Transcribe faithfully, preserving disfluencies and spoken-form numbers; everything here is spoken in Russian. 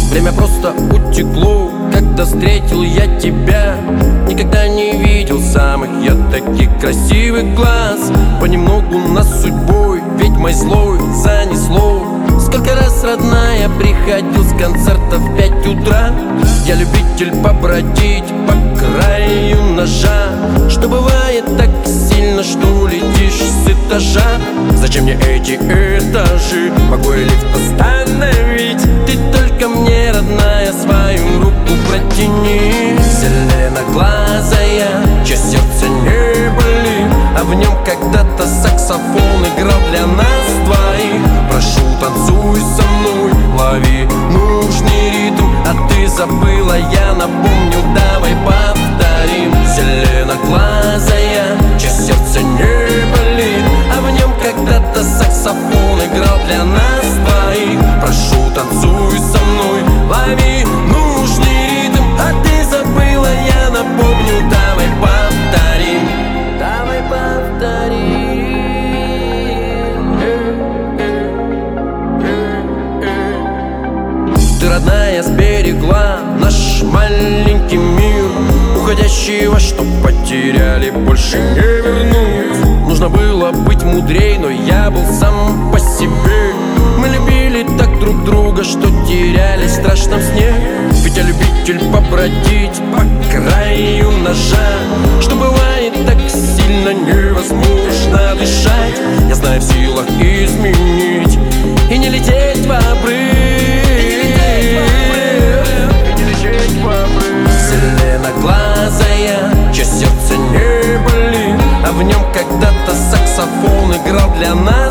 Время просто утекло, когда встретил я тебя. Никогда не видел самых я таких красивых глаз. Понемногу нас судьбой ведьмой злой занесло. Сколько раз, родная, приходил с концерта в пять утра. Я любитель побродить по краю ножа, что бывает так сильно, что летишь с этажа. Зачем мне эти этажи? Могу я лифт остановить? Ты только мне, родная, свою руку протяни. Зеленоглазая, чье сердце не болит, а в нем когда-то саксофон играл для нас двоих. Прошу, танцуй со мной, лови нужный ритм. А ты забыла, я напомню, давай повторим. Зеленоглазая, чье сердце не болит, а в нем когда-то саксофон играл для нас двоих. Прошу, танцуй со мной, лови нужный ритм. А ты забыла, я напомню, давай повторим. Давай повторим. Ты, родная, сберегла наш маленький мир, уходящего, что потеряли, больше не вернуть. Нужно было быть мудрей, но я был сам по себе. Мы любили так друг друга, что терялись в страшном сне. Ведь я любитель побродить по краю ножа, что бывает так сильно невозможно дышать. Я знаю, в силах изменить и не лететь в обрыв. Зеленоглазая, чье сердце не болит, а в нем когда-то саксофон играл для нас